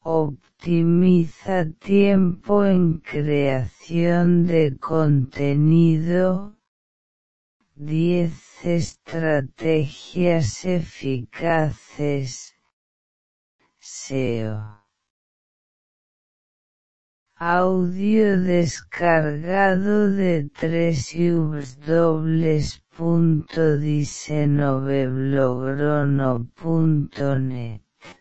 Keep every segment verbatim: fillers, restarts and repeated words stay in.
Optimiza tiempo en creación de contenido. diez estrategias eficaces. S E O. Audio descargado de doble u doble u doble u punto diseñovelogrono punto net.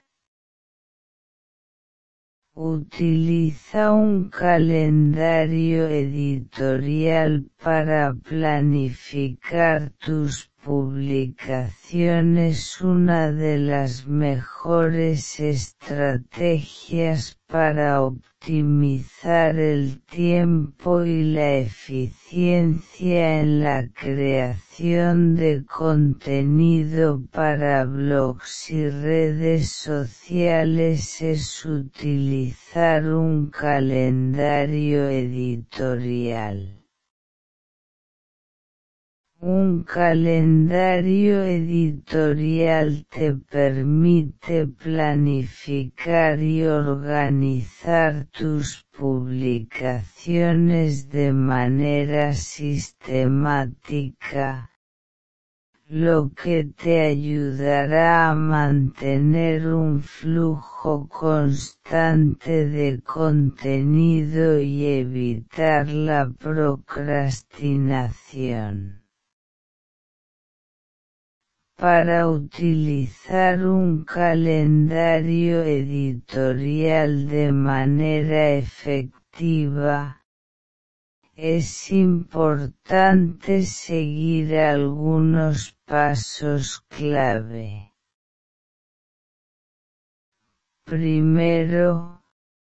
Utiliza un calendario editorial para planificar tus publicaciones. Una de las mejores estrategias para optimizar el tiempo y la eficiencia en la creación de contenido para blogs y redes sociales es utilizar un calendario editorial. Un calendario editorial te permite planificar y organizar tus publicaciones de manera sistemática, lo que te ayudará a mantener un flujo constante de contenido y evitar la procrastinación. Para utilizar un calendario editorial de manera efectiva, es importante seguir algunos pasos clave. Primero,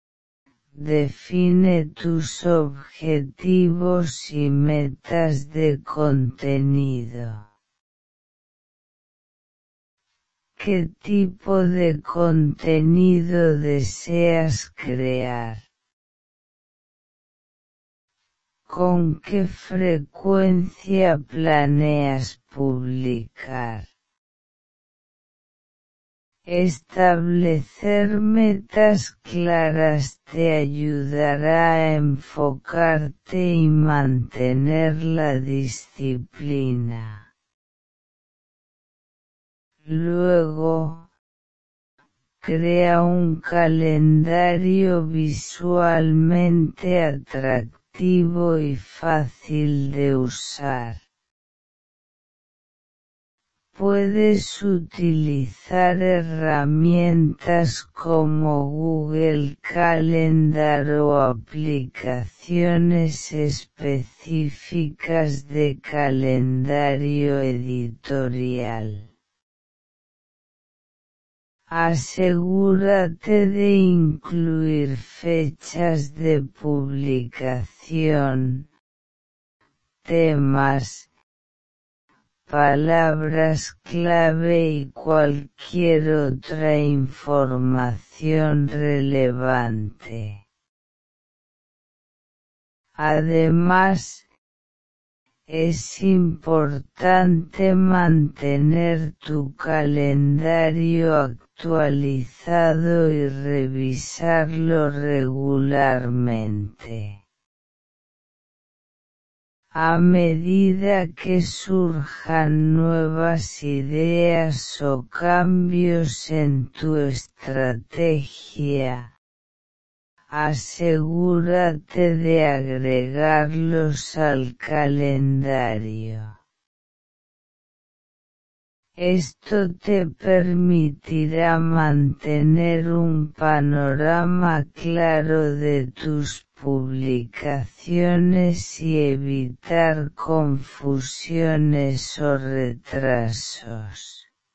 define tus objetivos y metas de contenido. ¿Qué tipo de contenido deseas crear? ¿Con qué frecuencia planeas publicar? Establecer metas claras te ayudará a enfocarte y mantener la disciplina. Luego, crea un calendario visualmente atractivo y fácil de usar. Puedes utilizar herramientas como Google Calendar o aplicaciones específicas de calendario editorial. Asegúrate de incluir fechas de publicación, temas, palabras clave y cualquier otra información relevante. Además, es importante mantener tu calendario actualizado y revisarlo regularmente. A medida que surjan nuevas ideas o cambios en tu estrategia, asegúrate de agregarlos al calendario. Esto te permitirá mantener un panorama claro de tus publicaciones y evitar confusiones o retrasos.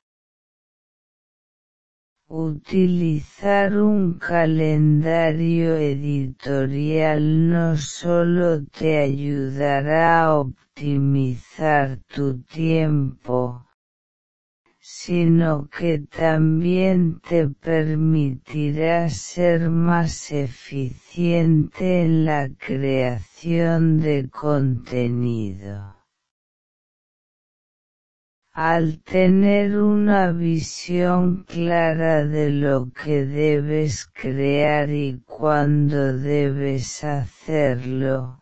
Utilizar un calendario editorial no solo te ayudará a optimizar tu tiempo, sino que también te permitirá ser más eficiente en la creación de contenido. Al tener una visión clara de lo que debes crear y cuándo debes hacerlo,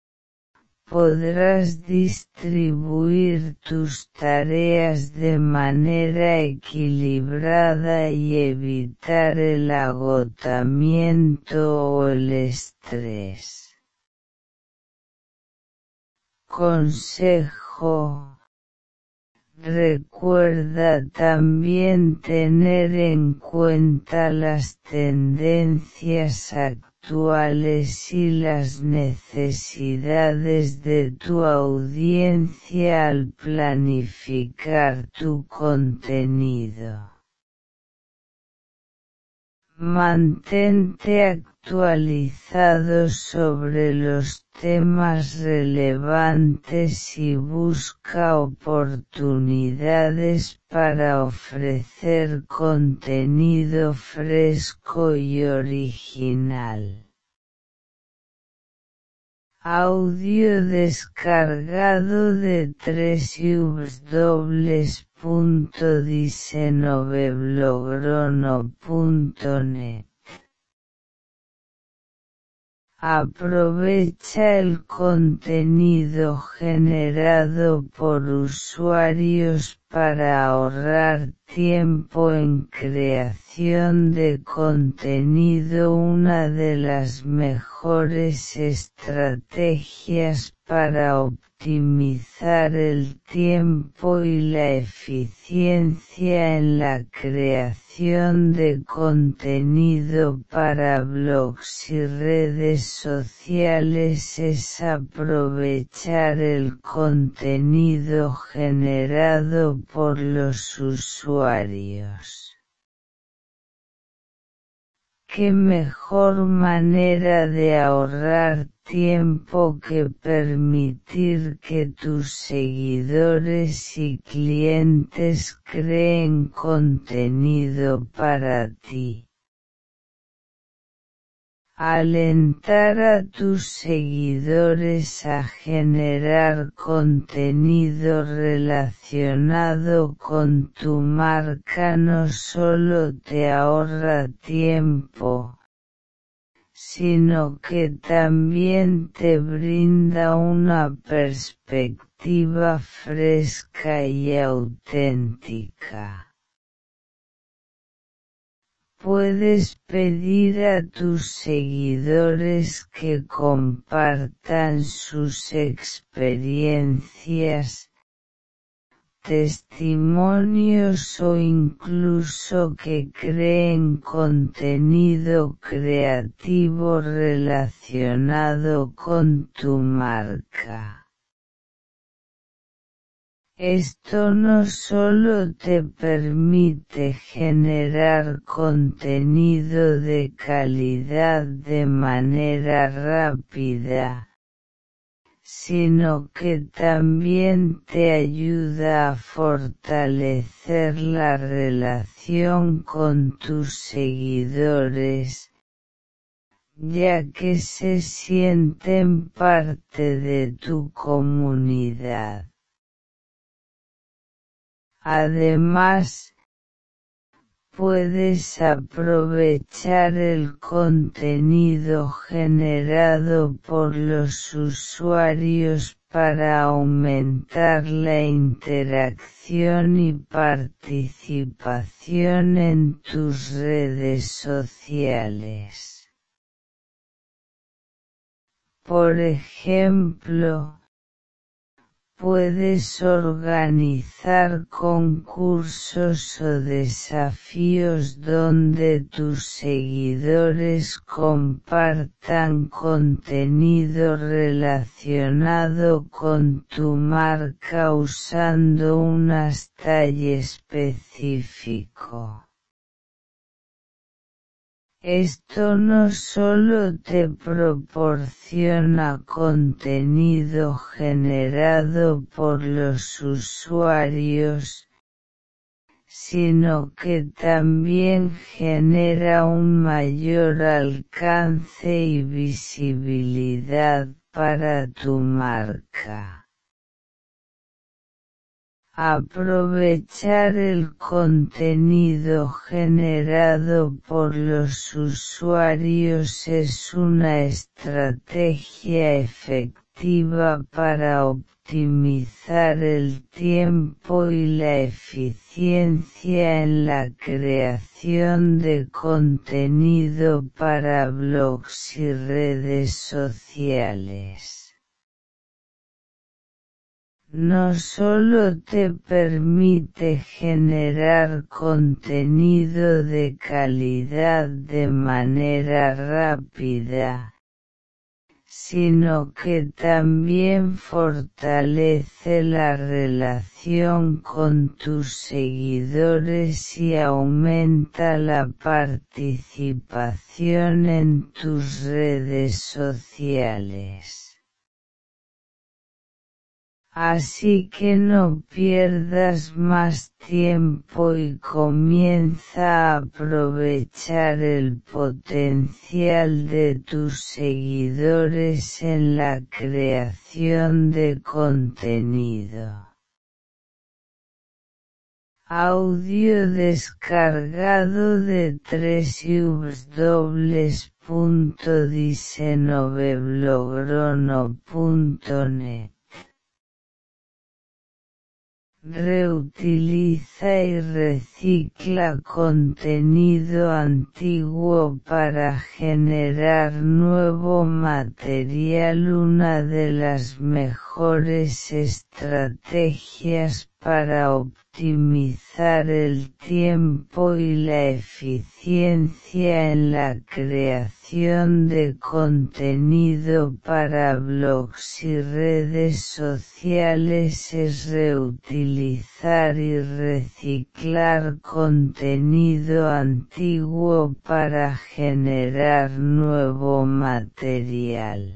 podrás distribuir tus tareas de manera equilibrada y evitar el agotamiento o el estrés. Consejo: recuerda también tener en cuenta las tendencias actuales y las necesidades de tu audiencia al planificar tu contenido. Mantente actualizado sobre los temas relevantes y busca oportunidades para ofrecer contenido fresco y original. Audio descargado de doble u doble u doble u punto diseñovelogrono punto net. Aprovecha el contenido generado por usuarios para ahorrar tiempo en creación de contenido. Una de las mejores estrategias para optimizar el tiempo y la eficiencia en la creación de contenido para blogs y redes sociales es aprovechar el contenido generado por los usuarios. ¿Qué mejor manera de ahorrar tiempo que permitir que tus seguidores y clientes creen contenido para ti? Alentar a tus seguidores a generar contenido relacionado con tu marca no solo te ahorra tiempo, sino que también te brinda una perspectiva fresca y auténtica. Puedes pedir a tus seguidores que compartan sus experiencias, testimonios o incluso que creen contenido creativo relacionado con tu marca. Esto no solo te permite generar contenido de calidad de manera rápida, sino que también te ayuda a fortalecer la relación con tus seguidores, ya que se sienten parte de tu comunidad. Además, puedes aprovechar el contenido generado por los usuarios para aumentar la interacción y participación en tus redes sociales. Por ejemplo, puedes organizar concursos o desafíos donde tus seguidores compartan contenido relacionado con tu marca usando un hashtag específico. Esto no solo te proporciona contenido generado por los usuarios, sino que también genera un mayor alcance y visibilidad para tu marca. Aprovechar el contenido generado por los usuarios es una estrategia efectiva para optimizar el tiempo y la eficiencia en la creación de contenido para blogs y redes sociales. No solo te permite generar contenido de calidad de manera rápida, sino que también fortalece la relación con tus seguidores y aumenta la participación en tus redes sociales. Así que no pierdas más tiempo y comienza a aprovechar el potencial de tus seguidores en la creación de contenido. Audio descargado de w w w punto diseñovelogrono punto net. Reutiliza y recicla contenido antiguo para generar nuevo material. Una de las mejores estrategias para optimizar el tiempo y la eficiencia en la creación de contenido para blogs y redes sociales es reutilizar y reciclar contenido antiguo para generar nuevo material.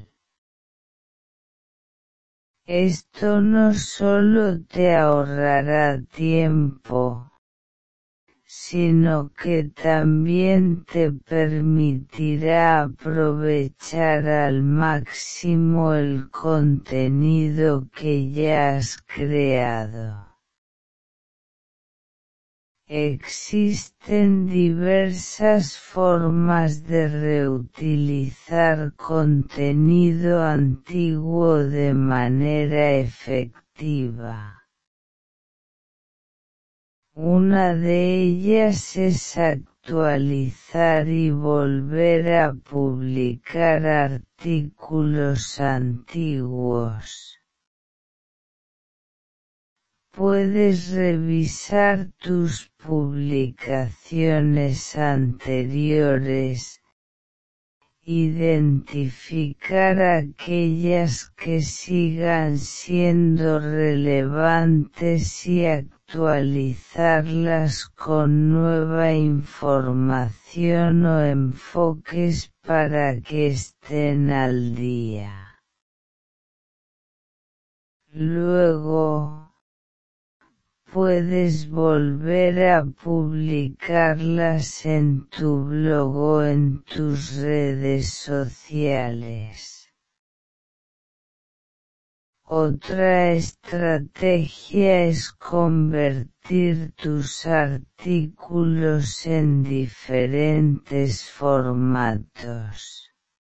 Esto no solo te ahorrará tiempo, sino que también te permitirá aprovechar al máximo el contenido que ya has creado. Existen diversas formas de reutilizar contenido antiguo de manera efectiva. Una de ellas es actualizar y volver a publicar artículos antiguos. Puedes revisar tus publicaciones anteriores, identificar aquellas que sigan siendo relevantes y actualizarlas con nueva información o enfoques para que estén al día. Luego, puedes volver a publicarlas en tu blog o en tus redes sociales. Otra estrategia es convertir tus artículos en diferentes formatos.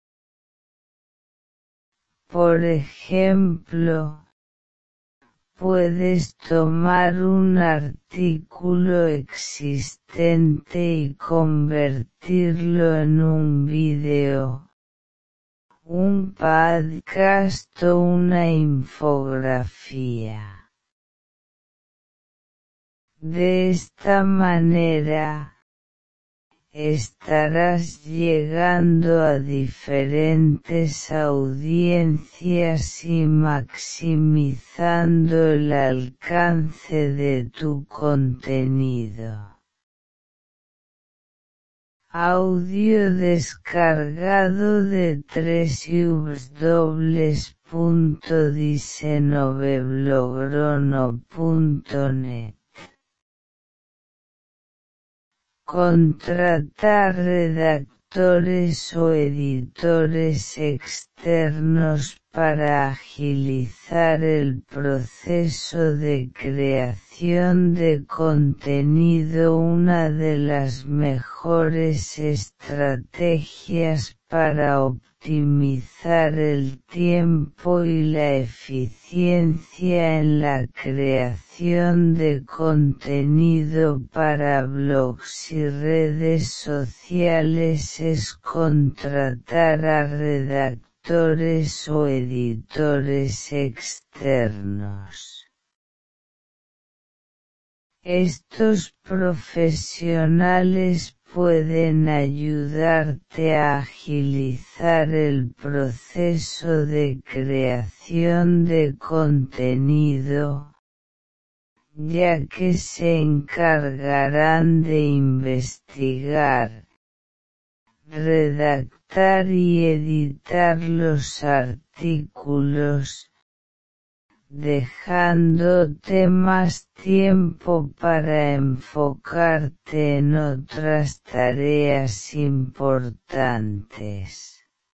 Por ejemplo, puedes tomar un artículo existente y convertirlo en un vídeo, un podcast o una infografía. De esta manera, estarás llegando a diferentes audiencias y maximizando el alcance de tu contenido. Audio descargado de w w w punto diseñovelogrono punto net. Contratar redactores o editores externos para agilizar el proceso de creación de contenido. Una de las mejores estrategias para optimizar el tiempo y la eficiencia en la creación de contenido para blogs y redes sociales es contratar a redactores o editores externos. Estos profesionales pueden ayudarte a agilizar el proceso de creación de contenido, ya que se encargarán de investigar, redactar y editar los artículos, dejándote más tiempo para enfocarte en otras tareas importantes.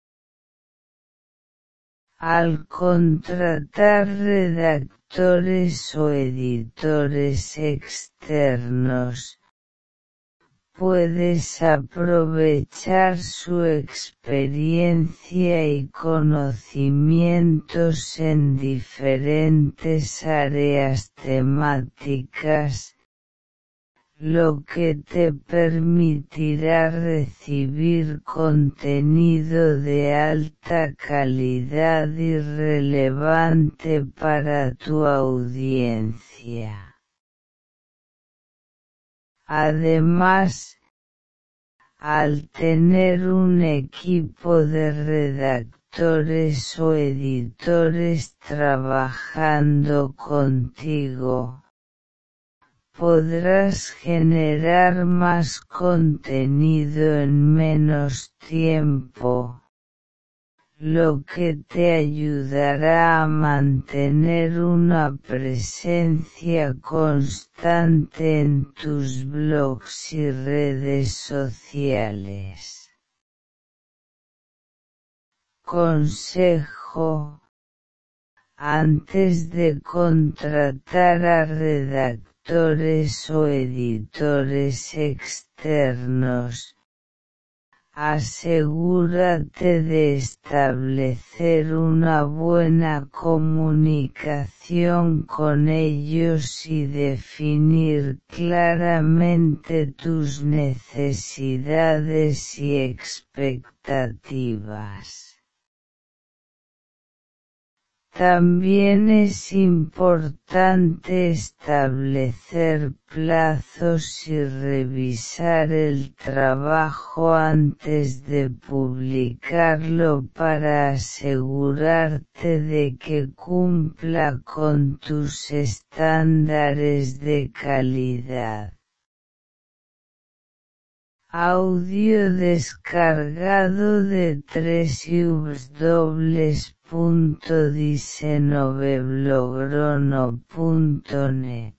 Al contratar redactores o editores externos, puedes aprovechar su experiencia y conocimientos en diferentes áreas temáticas, lo que te permitirá recibir contenido de alta calidad y relevante para tu audiencia. Además, al tener un equipo de redactores o editores trabajando contigo, podrás generar más contenido en menos tiempo, lo que te ayudará a mantener una presencia constante en tus blogs y redes sociales. Consejo: antes de contratar a redactores o editores externos, asegúrate de establecer una buena comunicación con ellos y definir claramente tus necesidades y expectativas. También es importante establecer plazos y revisar el trabajo antes de publicarlo para asegurarte de que cumpla con tus estándares de calidad. Audio descargado de w w w punto diseñovelogrono punto net.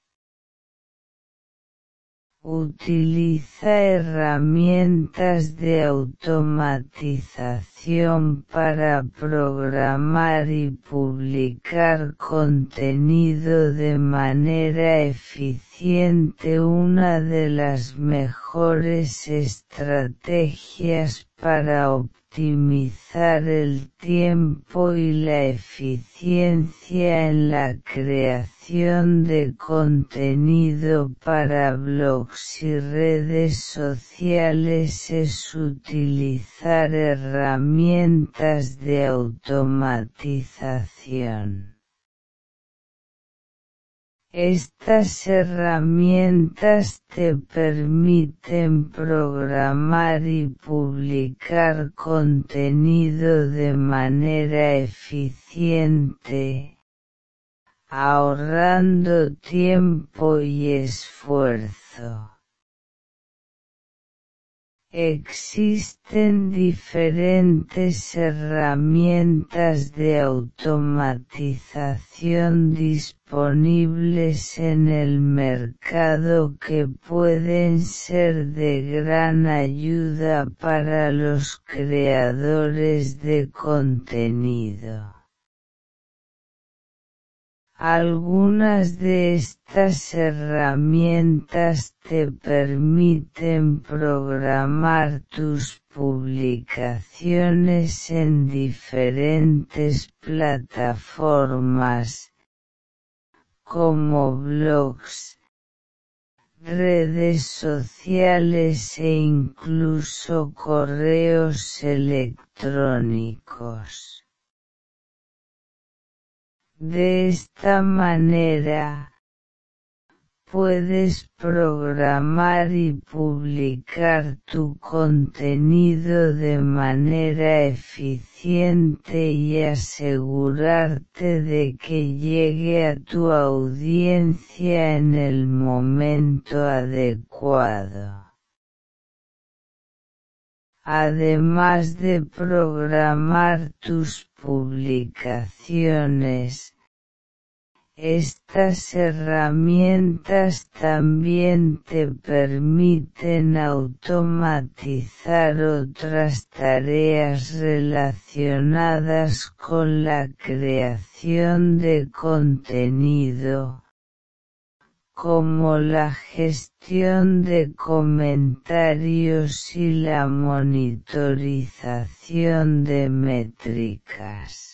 Utiliza herramientas de automatización para programar y publicar contenido de manera eficiente. Una de las mejores estrategias para optimizar el tiempo y la eficiencia en la creación de contenido para blogs y redes sociales es utilizar herramientas de automatización. Estas herramientas te permiten programar y publicar contenido de manera eficiente, ahorrando tiempo y esfuerzo. Existen diferentes herramientas de automatización disponibles disponibles en el mercado que pueden ser de gran ayuda para los creadores de contenido. Algunas de estas herramientas te permiten programar tus publicaciones en diferentes plataformas, como blogs, redes sociales e incluso correos electrónicos. De esta manera, puedes programar y publicar tu contenido de manera eficiente y asegurarte de que llegue a tu audiencia en el momento adecuado. Además de programar tus publicaciones, estas herramientas también te permiten automatizar otras tareas relacionadas con la creación de contenido, como la gestión de comentarios y la monitorización de métricas.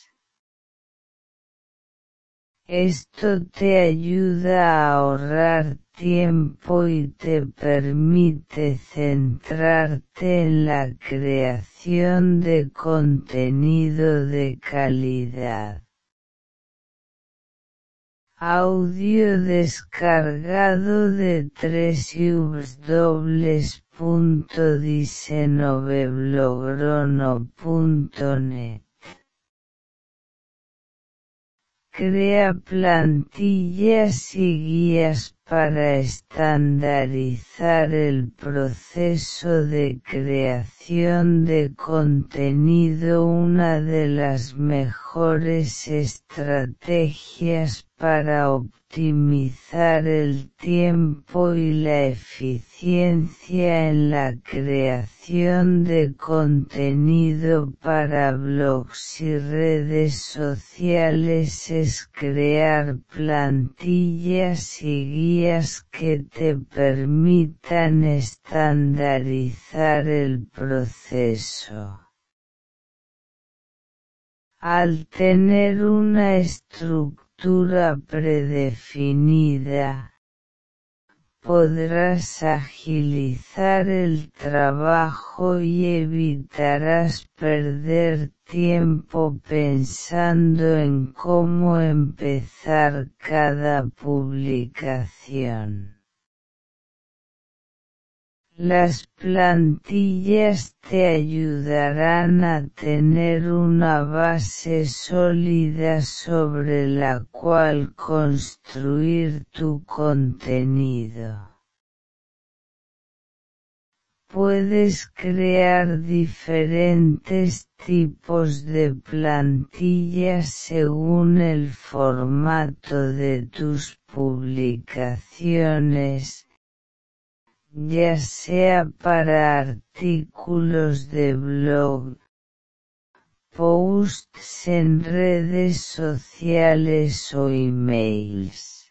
Esto te ayuda a ahorrar tiempo y te permite centrarte en la creación de contenido de calidad. Audio descargado de w w w punto diseñovelogrono punto net. Crea plantillas y guías para estandarizar el proceso de creación de contenido. Una de las mejores estrategias para optimizar el tiempo y la eficiencia en la creación de contenido para blogs y redes sociales es crear plantillas y guías que te permitan estandarizar el proceso. Al tener una estructura predefinida, podrás agilizar el trabajo y evitarás perder tiempo pensando en cómo empezar cada publicación. Las plantillas te ayudarán a tener una base sólida sobre la cual construir tu contenido. Puedes crear diferentes tipos de plantillas según el formato de tus publicaciones, ya sea para artículos de blog, posts en redes sociales o emails.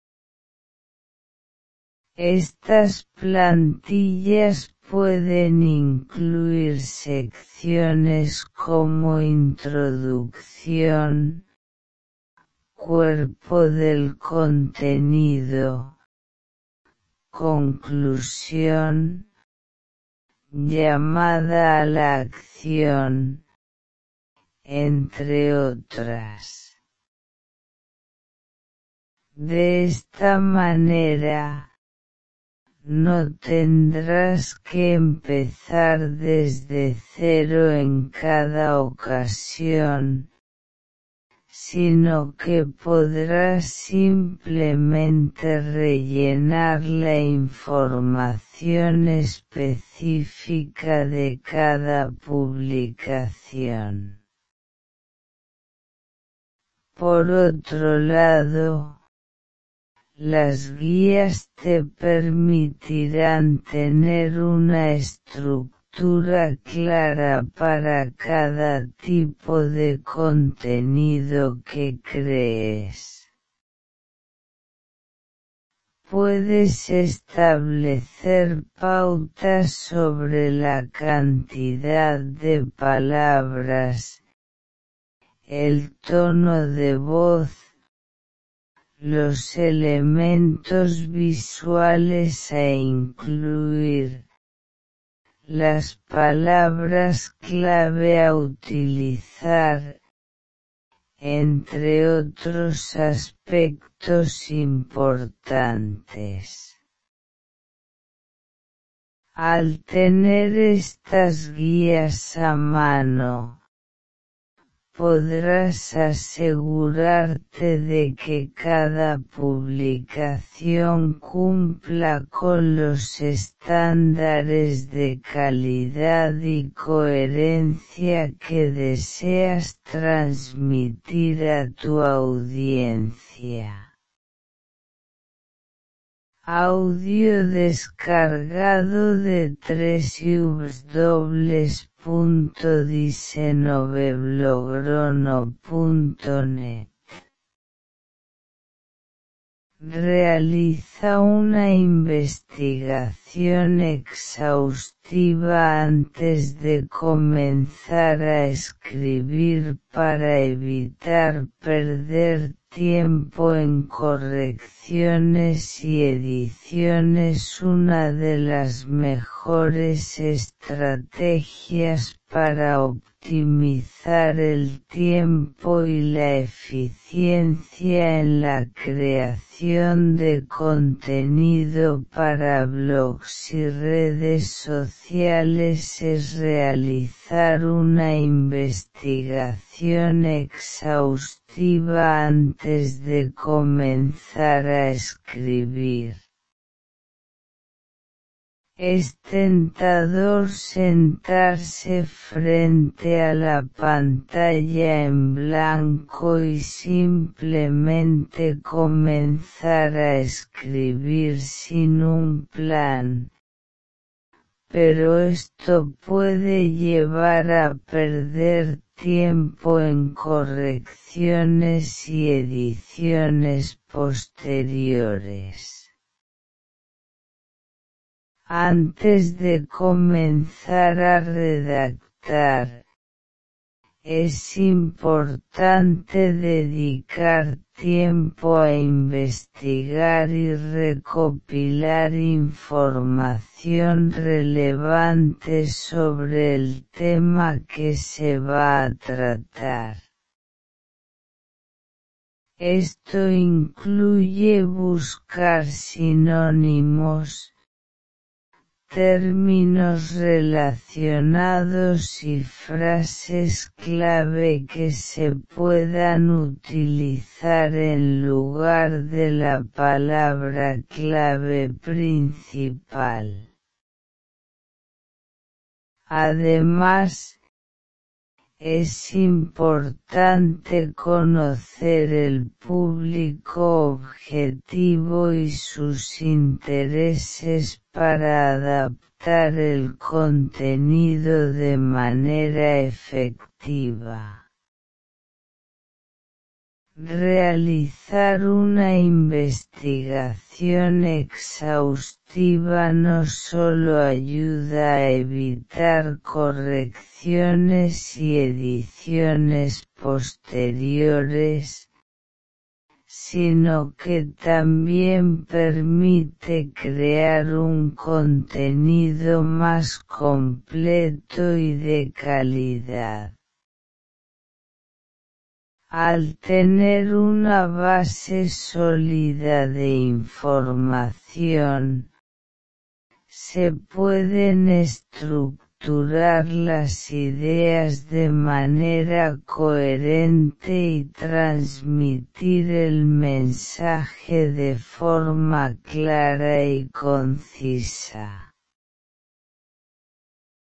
Estas plantillas pueden incluir secciones como introducción, cuerpo del contenido, conclusión, llamada a la acción, entre otras. De esta manera, no tendrás que empezar desde cero en cada ocasión, sino que podrás simplemente rellenar la información específica de cada publicación. Por otro lado, Las guías te permitirán tener una estructura clara para cada tipo de contenido que crees. Puedes establecer pautas sobre la cantidad de palabras, el tono de voz, los elementos visuales a incluir, las palabras clave a utilizar, entre otros aspectos importantes. Al tener estas guías a mano, podrás asegurarte de que cada publicación cumpla con los estándares de calidad y coherencia que deseas transmitir a tu audiencia. Audio descargado de w w w punto diseñovelogrono punto net. Realiza una investigación exhaustiva antes de comenzar a escribir para evitar perder tiempo en correcciones y ediciones. Una de las mejores estrategias para optimizar el tiempo y la eficiencia en la creación de contenido para blogs y redes sociales es realizar una investigación exhaustiva antes de comenzar a escribir. Es tentador sentarse frente a la pantalla en blanco y simplemente comenzar a escribir sin un plan, pero esto puede llevar a perder tiempo en correcciones y ediciones posteriores. Antes de comenzar a redactar, es importante dedicar tiempo a investigar y recopilar información relevante sobre el tema que se va a tratar. Esto incluye buscar sinónimos, términos relacionados y frases clave que se puedan utilizar en lugar de la palabra clave principal. Además, es importante conocer el público objetivo y sus intereses para adaptar el contenido de manera efectiva. Realizar una investigación exhaustiva no solo ayuda a evitar correcciones y ediciones posteriores, sino que también permite crear un contenido más completo y de calidad. Al tener una base sólida de información, se pueden estructurar las ideas de manera coherente y transmitir el mensaje de forma clara y concisa.